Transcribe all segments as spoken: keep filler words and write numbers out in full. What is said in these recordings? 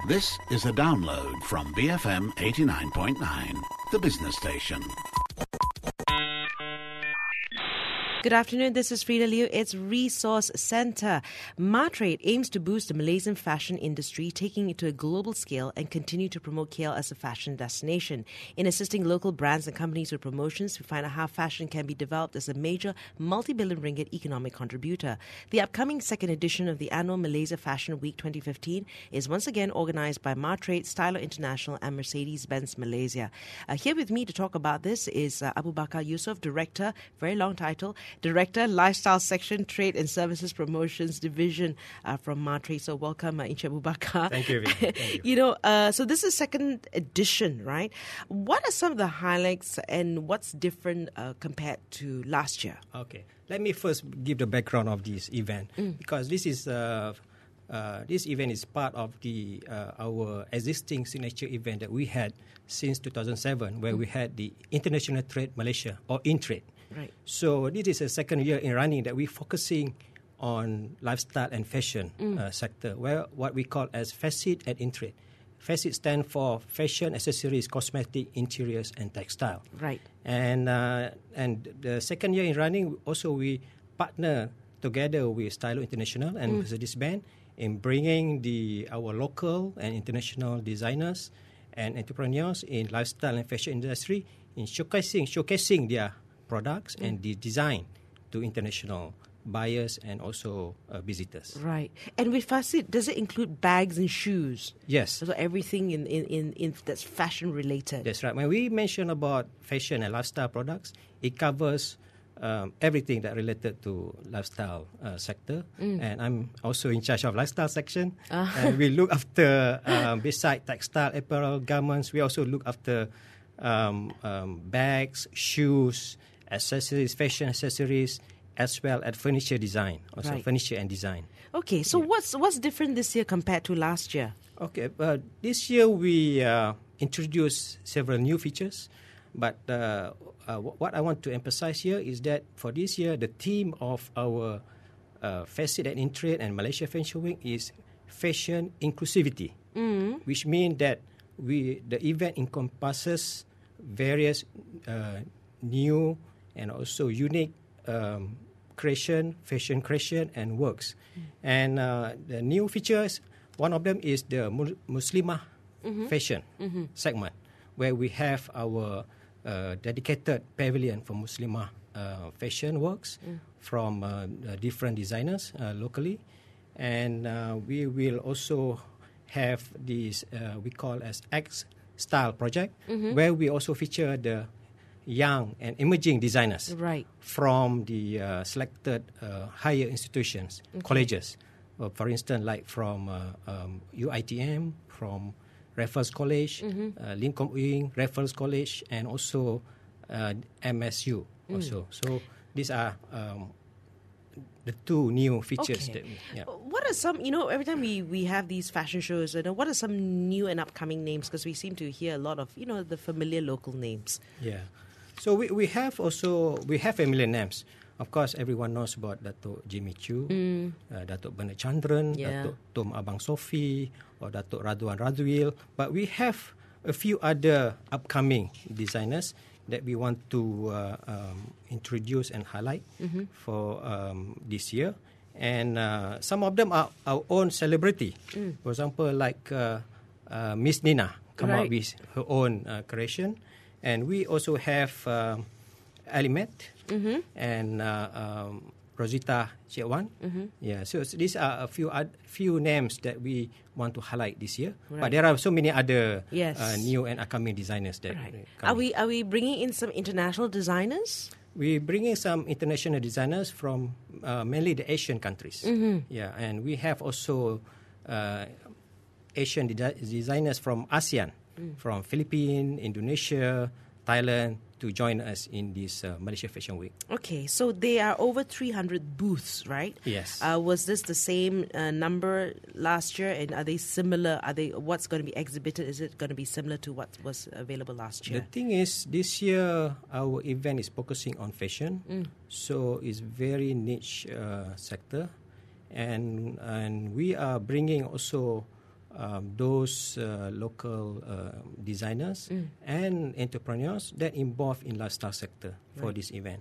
This is a download from B F M eighty-nine point nine, the business station. Good afternoon, this is Frida Liu. It's Resource Centre. Martrade aims to boost the Malaysian fashion industry, taking it to a global scale and continue to promote K L as a fashion destination. In assisting local brands and companies with promotions, we find out how fashion can be developed as a major multi-billion ringgit economic contributor. The upcoming second edition of the annual Malaysia Fashion Week twenty fifteen is once again organised by Martrade, Stylo International and Mercedes-Benz Malaysia. Uh, here with me to talk about this is uh, Abu Bakar Yusof, Director, very long title, Director, Lifestyle Section, Trade and Services Promotions Division uh, from Martrade. So welcome, uh, Encik Abu Bakar. Thank you, Thank you. You know, uh, so this is second edition, right? What are some of the highlights and what's different uh, compared to last year? Okay, let me first give the background of this event Mm. because this is uh, uh, this event is part of the uh, our existing signature event that we had since two thousand seven, where mm. we had the International Trade Malaysia or InTrade. Right. So this is a second year in running that we're focusing on lifestyle and fashion mm. uh, sector, where what we call as Facet and InTrade. Facet stand for fashion, accessories, cosmetic, interiors, and textile. Right. And uh, and the second year in running, also we partner together with Stylo International and mm. Mercedes-Benz in bringing the our local and international designers and entrepreneurs in lifestyle and fashion industry in showcasing showcasing their products mm. and the design to international buyers and also uh, visitors. Right. And with Facet, does it include bags and shoes? Yes. So everything in, in, in, in that's fashion related. That's right. When we mention about fashion and lifestyle products, it covers um, everything that related to lifestyle uh, sector. Mm. And I'm also in charge of lifestyle section. Uh. And we look after, um, beside textile, apparel, garments, we also look after um, um, bags, shoes, accessories, fashion accessories, as well as furniture design, also right. furniture and design. Okay, so yeah. what's what's different this year compared to last year? Okay, uh, this year we uh, introduced several new features, but uh, uh, what I want to emphasize here is that for this year, the theme of our uh, Facet and InTrade and Malaysia Fashion Week is fashion inclusivity, mm. which means that we the event encompasses various uh, new and also unique um, creation, fashion creation and works. Mm. And uh, the new features, one of them is the Muslimah mm-hmm. fashion mm-hmm. segment, where we have our uh, dedicated pavilion for Muslimah uh, fashion works mm. from uh, different designers uh, locally. And uh, we will also have this, uh, we call as X Style project, mm-hmm. where we also feature the young and emerging designers right. from the uh, selected uh, higher institutions, okay. colleges. Uh, for instance, like from uh, um, U I T M, from Raffles College, mm-hmm. uh, Lincoln Wing, Raffles College, and also uh, M S U mm. also. So these are um, the two new features. Okay. That, yeah. What are some, you know, every time we, we have these fashion shows, you know, what are some new and upcoming names? Because we seem to hear a lot of, you know, the familiar local names. Yeah. So we, we have also, we have familiar names. Of course, everyone knows about Datuk Jimmy Chu, mm. uh, Datuk Bernard Chandran, yeah. Datuk Tom Abang Sofi, or Datuk Raduan Raduil. But we have a few other upcoming designers that we want to uh, um, introduce and highlight mm-hmm. for um, this year. And uh, some of them are our own celebrity. Mm. For example, like uh, uh, Miss Nina come right. out with her own uh, creation. And we also have uh, Alimet mm-hmm. and uh, um, Rosita Chekwan. Mm-hmm. Yeah, so, so these are a few ad, few names that we want to highlight this year. Right. But there are so many other yes. uh, new and upcoming designers that right. come. Are we are we bringing in some international designers? We're bringing some international designers from uh, mainly the Asian countries. Mm-hmm. Yeah, and we have also uh, Asian de- designers from ASEAN, mm. from Philippines, Indonesia, Thailand, to join us in this uh, Malaysia Fashion Week. Okay, so there are over three hundred booths, right? Yes. Uh, was this the same uh, number last year, and are they similar? Are they what's going to be exhibited? Is it going to be similar to what was available last year? The thing is, this year our event is focusing on fashion, mm. so it's very niche uh, sector, and and we are bringing also um, those uh, local uh, designers mm. and entrepreneurs that involved in lifestyle sector right. for this event.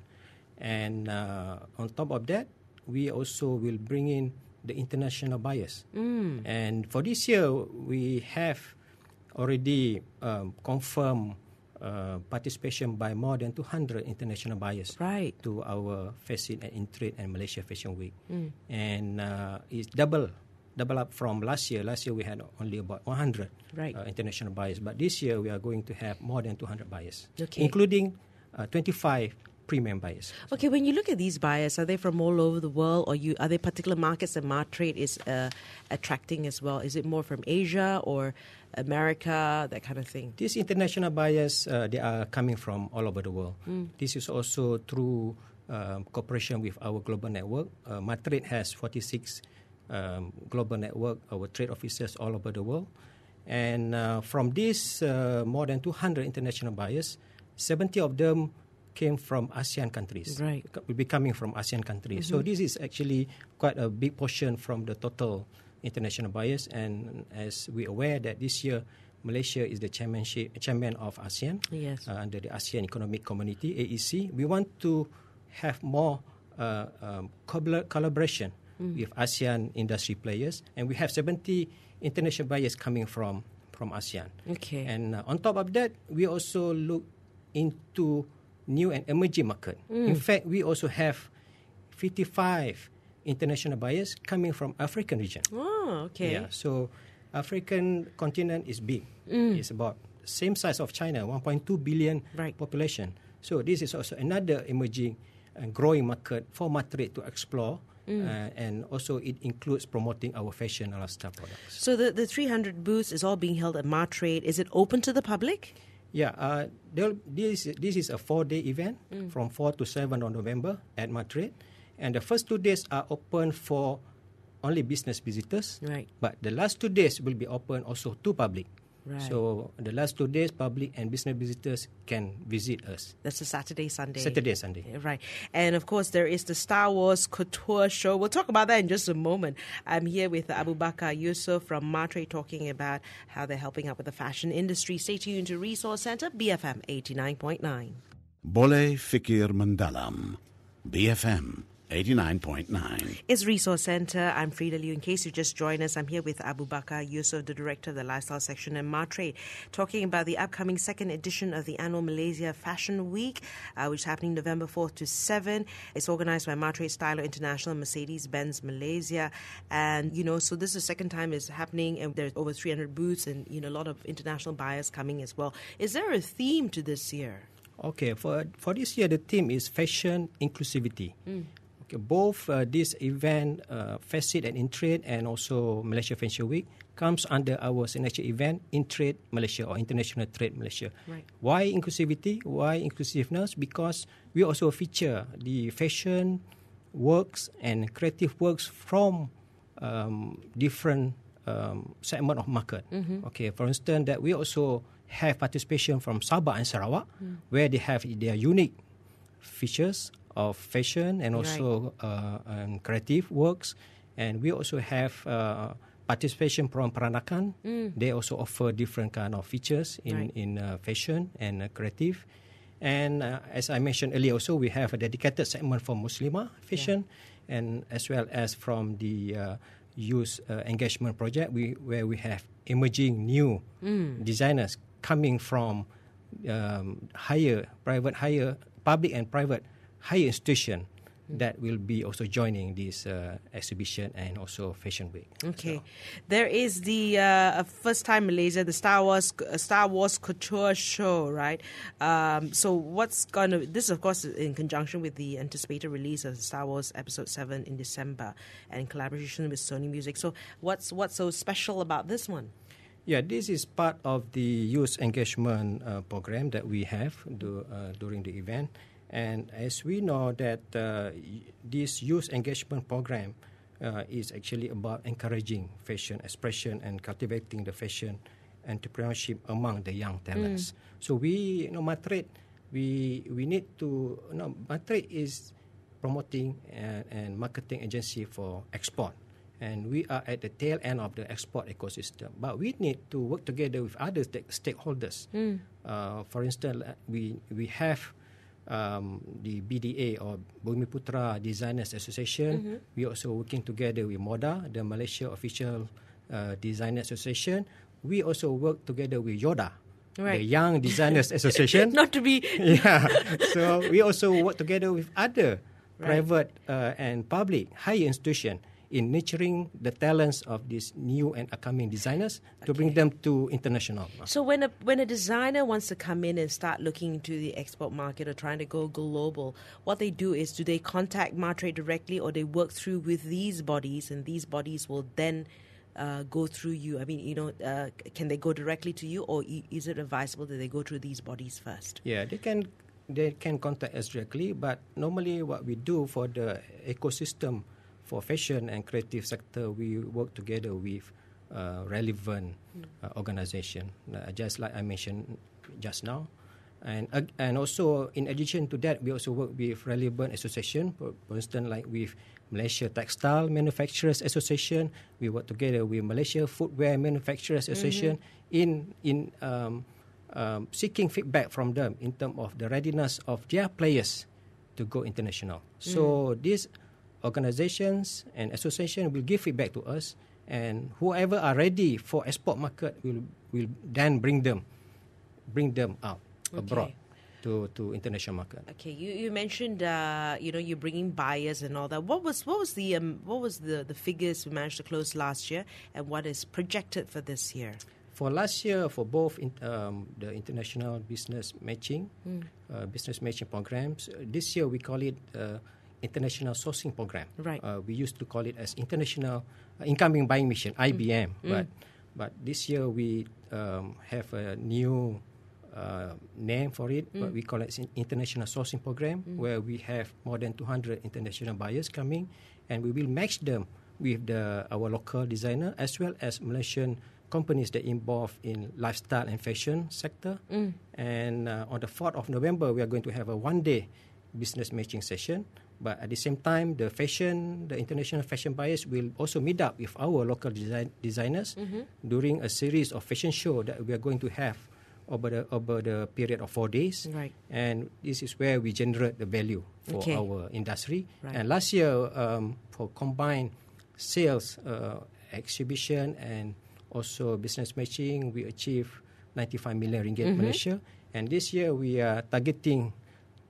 And uh, on top of that, we also will bring in the international buyers. Mm. And for this year, we have already um, confirmed uh, participation by more than two hundred international buyers right. to our Fashion and In-Trade and Malaysia Fashion Week. Mm. And uh, it's double, double up from last year. Last year, we had only about one hundred right. uh, international buyers. But this year, we are going to have more than two hundred buyers, okay. including uh, twenty-five premium buyers. Okay, when you look at these buyers, are they from all over the world, or you are there particular markets that Martrade is uh, attracting as well? Is it more from Asia or America, that kind of thing? These international buyers, uh, they are coming from all over the world. Mm. This is also through um, cooperation with our global network. Uh, Martrade has forty-six um, global network, our trade officers all over the world. And uh, from these uh, more than two hundred international buyers, seventy of them came from ASEAN countries. Right. Will be coming from ASEAN countries. Mm-hmm. So this is actually quite a big portion from the total international buyers. And as we're aware that this year, Malaysia is the chairmanship, chairman of ASEAN yes. uh, under the ASEAN Economic Community, A E C. We want to have more uh, um, collaboration mm. with ASEAN industry players. And we have seventy international buyers coming from, from ASEAN. Okay. And uh, on top of that, we also look into new and emerging market. Mm. In fact, we also have fifty-five international buyers coming from African region. Oh, okay. Yeah, so African continent is big. Mm. It's about same size of China, one point two billion right. population. So this is also another emerging and growing market for Martrade to explore. Mm. Uh, and also it includes promoting our fashion and lifestyle products. So the, the three hundred booths is all being held at Martrade. Is it open to the public? Yeah, uh, this this is a four-day event mm. from four to seven of November at Martrade, and the first two days are open for only business visitors. Right. But the last two days will be open also to public. Right. So the last two days, public and business visitors can visit us. That's a Saturday, Sunday. Saturday, Sunday. Right. And of course, there is the Star Wars Couture Show. We'll talk about that in just a moment. I'm here with Abu Bakar Yusuf from Martrade talking about how they're helping out with the fashion industry. Stay tuned to Resource Centre, B F M eighty-nine point nine. Boleh Fikir Mendalam, B F M eighty-nine point nine. It's Resource Centre. I'm Frida Liu. In case you just joined us, I'm here with Abu Bakar Yusuf, the director of the lifestyle section in Martrade, talking about the upcoming second edition of the annual Malaysia Fashion Week, uh, which is happening November fourth to seventh. It's organised by Martrade Stylo International, Mercedes-Benz Malaysia. And, you know, so this is the second time it's happening, and there's over three hundred booths and, you know, a lot of international buyers coming as well. Is there a theme to this year? Okay, for for this year, the theme is fashion inclusivity. Mm. Okay, both uh, this event, uh, Fashion and In-Trade, and also Malaysia Fashion Week, comes under our signature event, In-Trade Malaysia or International Trade Malaysia. Right. Why inclusivity? Why inclusiveness? Because we also feature the fashion works and creative works from um, different um, segment of market. Mm-hmm. Okay, for instance, that we also have participation from Sabah and Sarawak, mm. where they have their unique features of fashion and also right. uh, um, creative works. And we also have uh, participation from Peranakan. Mm. They also offer different kind of features in, right. in uh, fashion and uh, creative. And uh, as I mentioned earlier also, we have a dedicated segment for Muslimah fashion, yeah. and as well as from the uh, youth uh, engagement project, we, where we have emerging new mm. designers coming from um, higher, private, higher, public and private higher institution that will be also joining this uh, exhibition and also Fashion Week. Okay, so. There is the uh, first time Malaysia, the Star Wars uh, Star Wars Couture Show, right? Um, so what's going to this, of course, in conjunction with the anticipated release of Star Wars Episode Seven in December, and in collaboration with Sony Music. So what's what's so special about this one? Yeah, this is part of the youth engagement uh, program that we have do, uh, during the event. And as we know that uh, this youth engagement program uh, is actually about encouraging fashion expression and cultivating the fashion entrepreneurship among the young talents. Mm. So we, you know, Martrade, we we need to, you know, Martrade is promoting and, and marketing agency for export. and we are at the tail end of the export ecosystem. But we need to work together with other st- stakeholders. Mm. Uh, for instance, we we have um, the B D A or Bumiputra Designers Association. Mm-hmm. We also working together with MODA, the Malaysia Official uh, Designer Association. We also work together with YODA, right. the Young Designers Association. Not to be... yeah. So we also work together with other right. private uh, and public higher institutions in nurturing the talents of these new and upcoming designers okay. to bring them to international. So when a when a designer wants to come in and start looking into the export market or trying to go global, what they do is, do they contact Matrade directly, or they work through with these bodies, and these bodies will then uh, go through you? I mean, you know, uh, can they go directly to you, or is it advisable that they go through these bodies first? Yeah, they can they can contact us directly, but normally what we do for the ecosystem for fashion and creative sector, we work together with uh, relevant uh, organization, uh, just like I mentioned just now. And uh, and also, in addition to that, we also work with relevant association. For, for instance, like with Malaysia Textile Manufacturers Association, we work together with Malaysia Footwear Manufacturers Association mm-hmm. in in um, um, seeking feedback from them in terms of the readiness of their players to go international. Mm. So this organizations and association will give feedback to us, and whoever are ready for export market will will then bring them bring them out okay. abroad to to international market. Okay, you you mentioned uh, you know you're bringing buyers and all that. What was what was the um, what was the the figures we managed to close last year, and what is projected for this year? For last year, for both in, um, the international business matching mm. uh, business matching programs, uh, this year we call it Uh, International Sourcing Program. Right. Uh, we used to call it as International uh, Incoming Buying Mission, I B M. Mm. But but this year we um, have a new uh, name for it. Mm. But we call it International Sourcing Program, mm. where we have more than two hundred international buyers coming, and we will match them with the our local designer as well as Malaysian companies that involved in lifestyle and fashion sector. Mm. And uh, on the fourth of November, we are going to have a one-day business matching session. But at the same time, the fashion, the international fashion buyers will also meet up with our local design, designers mm-hmm. during a series of fashion show that we are going to have over the over the period of four days. Right. And this is where we generate the value for okay. our industry. Right. And last year, um, for combined sales, uh, exhibition, and also business matching, we achieved ninety-five million ringgit mm-hmm. Malaysia. And this year, we are targeting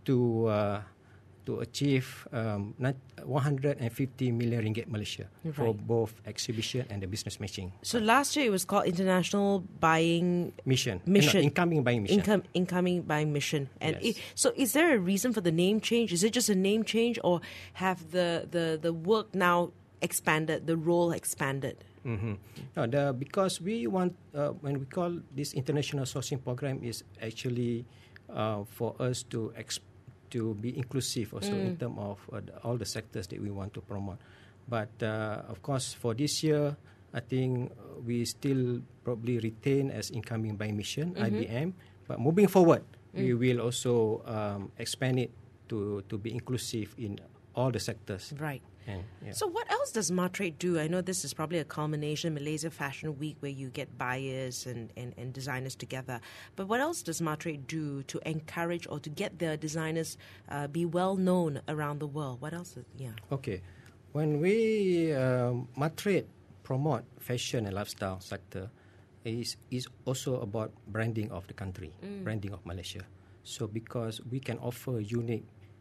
to Uh, to achieve um, one hundred fifty million ringgit Malaysia right. for both exhibition and the business matching. So last year it was called International Buying Mission. Mission. No, incoming Buying Mission. Income, incoming Buying Mission. And yes. it, so is there a reason for the name change? Is it just a name change, or have the, the, the work now expanded, the role expanded? Mm-hmm. No, the, because we want, uh, when we call this International Sourcing Program, is actually uh, for us to expand to be inclusive also mm. in terms of uh, the, all the sectors that we want to promote. But uh, of course, for this year, I think we still probably retain as incoming by mission, mm-hmm. I B M. But moving forward, mm. we will also um, expand it to, to be inclusive in all the sectors. Right. And, yeah. So what else does Matrade do? I know this is probably a culmination, Malaysia Fashion Week, where you get buyers and, and, and designers together. But what else does Matrade do to encourage or to get their designers uh, be well known around the world? What else? Is, yeah. Okay. When we, um, Matrade promote fashion and lifestyle sector, is is also about branding of the country, mm. branding of Malaysia. So because we can offer unique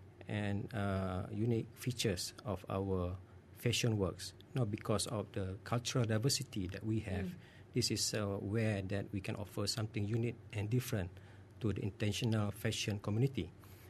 and uh, unique features of our fashion works, not because of the cultural diversity that we have. Mm. This is uh, where that we can offer something unique and different to the international fashion community.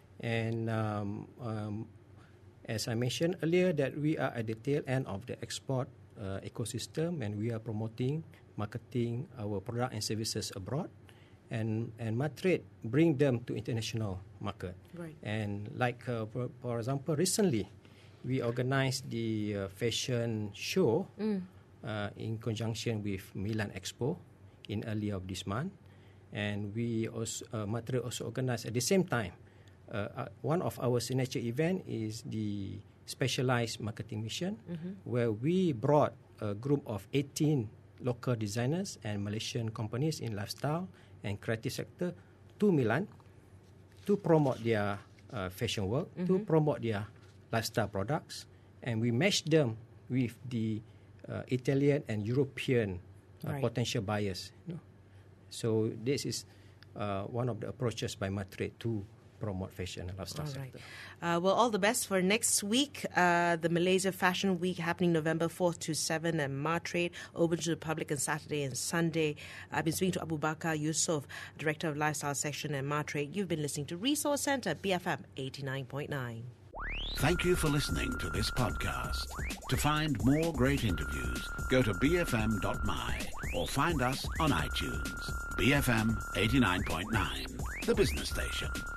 And um, um, as I mentioned earlier, that we are at the tail end of the export uh, ecosystem, and we are promoting, marketing our product and services abroad. And and Matrade bring them to international market. Right. And like uh, for, for example, recently we organized the uh, fashion show mm. uh, in conjunction with Milan Expo in early of this month, and we also uh, Matrade also organized at the same time. Uh, uh, one of our signature event is the specialized marketing mission, mm-hmm. where we brought a group of eighteen local designers and Malaysian companies in lifestyle and creative sector to Milan to promote their uh, fashion work, mm-hmm. to promote their lifestyle products, and we match them with the uh, Italian and European uh, right. potential buyers. You know? So this is uh, one of the approaches by Matrade to promote fashion and lifestyle all right. sector. Uh, well, all the best for next week. Uh, the Malaysia Fashion Week happening November fourth to seventh at Matrade, open to the public on Saturday and Sunday. I've been speaking to Abu Bakar Yusof, Director of Lifestyle Section at Matrade. You've been listening to Resource Centre, B F M eighty-nine point nine. Thank you for listening to this podcast. To find more great interviews, go to b f m dot m y or find us on iTunes. B F M eighty-nine point nine, the business station.